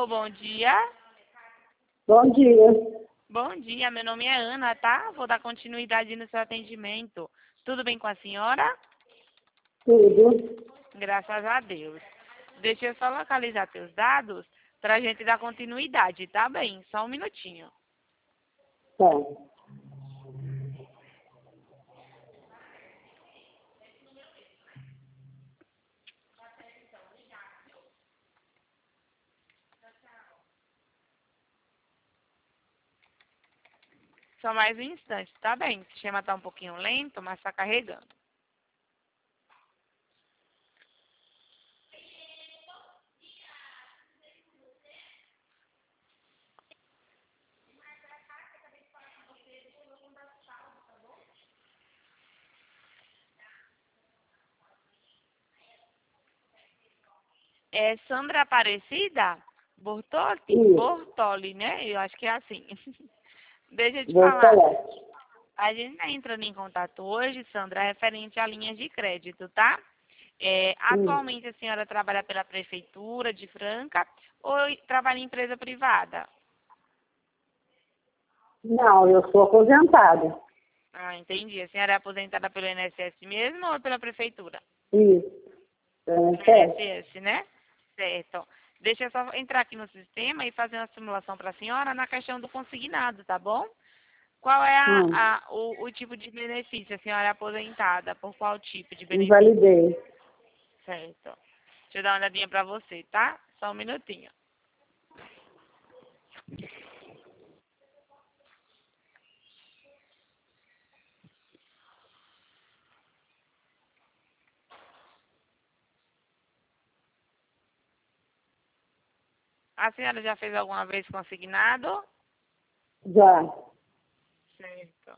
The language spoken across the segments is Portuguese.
bom dia. Bom dia. Bom dia, meu nome é Ana, tá? Vou dar continuidade no seu atendimento. Tudo bem com a senhora? Tudo. Graças a Deus. Deixa eu só localizar teus dados para a gente dar continuidade, tá bem? Só um minutinho. Tá. Só mais um instante, tá bem? O sistema tá um pouquinho lento, mas tá carregando. É Sandra Aparecida Bortoli? Isso. Bortoli, né? Eu acho que é assim. Deixa eu te Vou falar. falar. A gente está entrando em contato hoje, Sandra, referente a linhas de crédito, tá? Atualmente a senhora trabalha pela Prefeitura de Franca ou trabalha em empresa privada? Não, eu sou aposentada. Ah, entendi. A senhora é aposentada pelo INSS mesmo ou pela Prefeitura? Isso. Pelo Certo? INSS, né? Certo. Deixa eu só entrar aqui no sistema e fazer uma simulação para a senhora na questão do consignado, tá bom? Qual é o tipo de benefício? A senhora é aposentada por qual tipo de benefício? Invalidei. Certo. Deixa eu dar uma olhadinha pra você, tá? Só um minutinho. A senhora já fez alguma vez consignado? Já. Certo.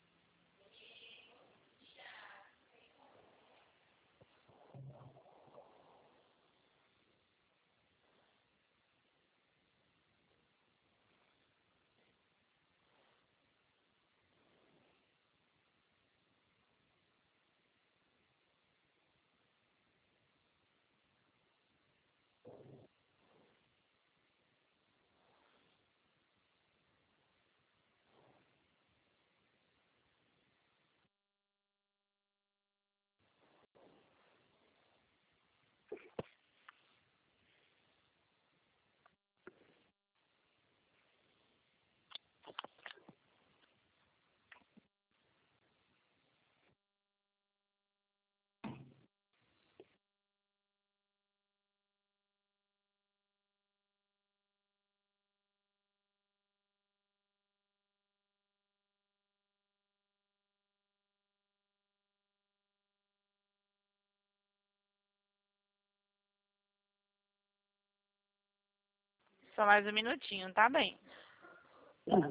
Só mais um minutinho, tá bem? Tá.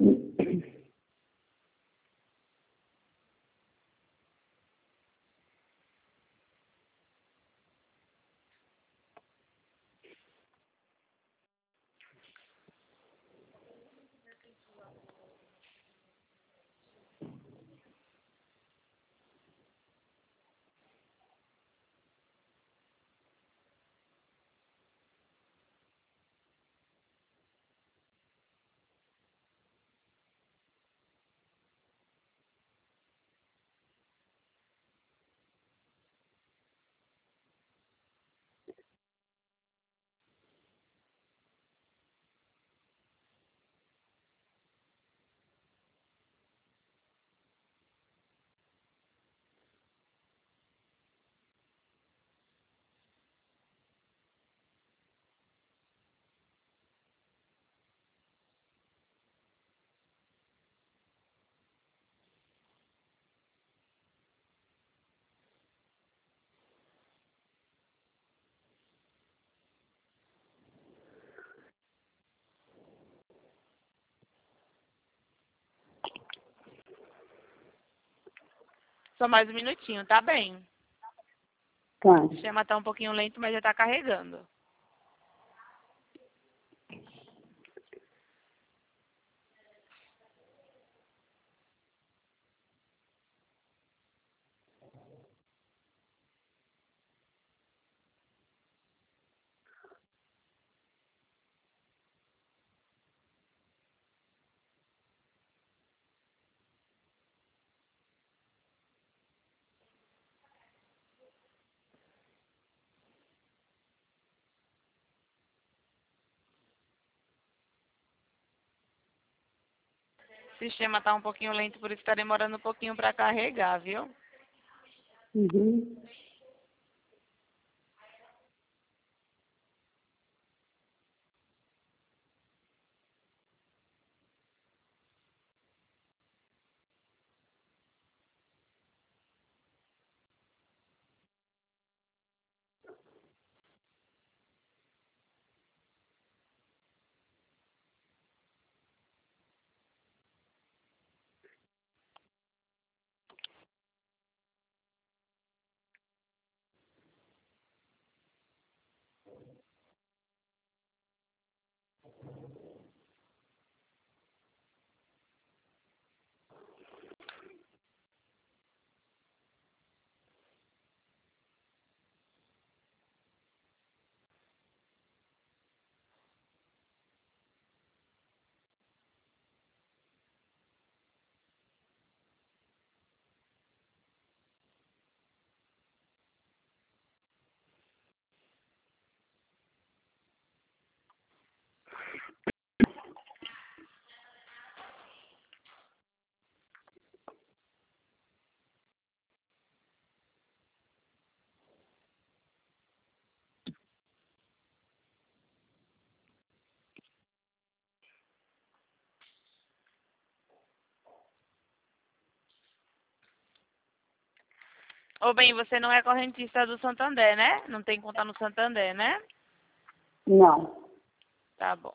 Só mais um minutinho, tá bem? Tá. O sistema tá um pouquinho lento, mas já tá carregando. sistema tá um pouquinho lento, por isso tá demorando um pouquinho para carregar, viu? Uhum. Ô, bem, você não é correntista do Santander, né? Não tem conta no Santander, né? Não. Tá bom.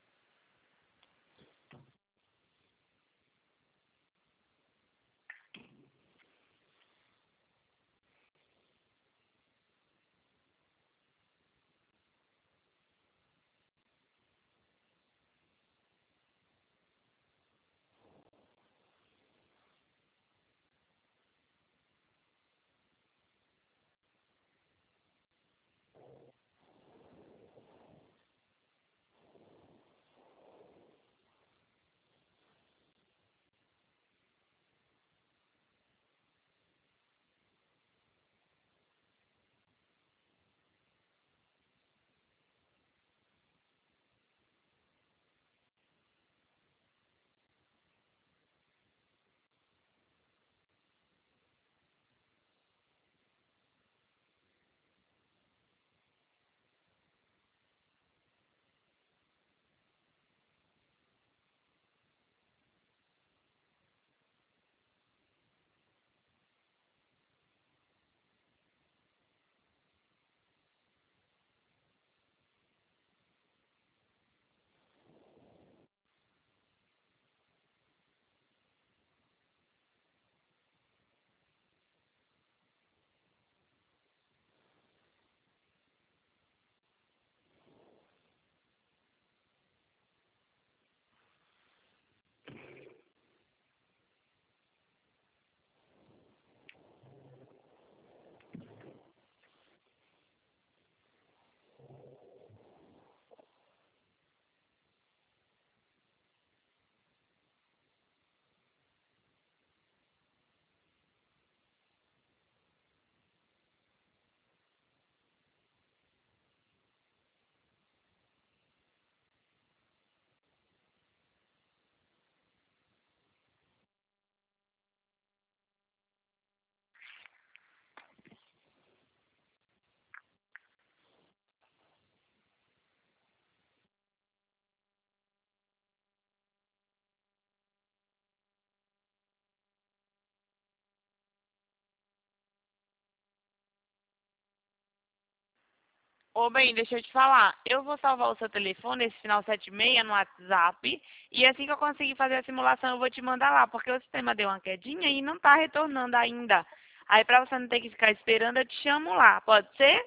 Ô, bem, deixa eu te falar. Eu vou salvar o seu telefone, esse final 76, no WhatsApp. E assim que eu conseguir fazer a simulação, eu vou te mandar lá. Porque o sistema deu uma quedinha e não tá retornando ainda. Aí, pra você não ter que ficar esperando, eu te chamo lá. Pode ser?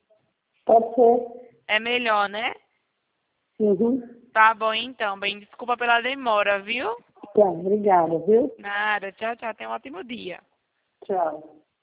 Pode ser. É melhor, né? Uhum. Tá bom, então. Bem, desculpa pela demora, viu? Tá, obrigada, viu? Nada. Tchau, tchau. Tenha um ótimo dia. Tchau.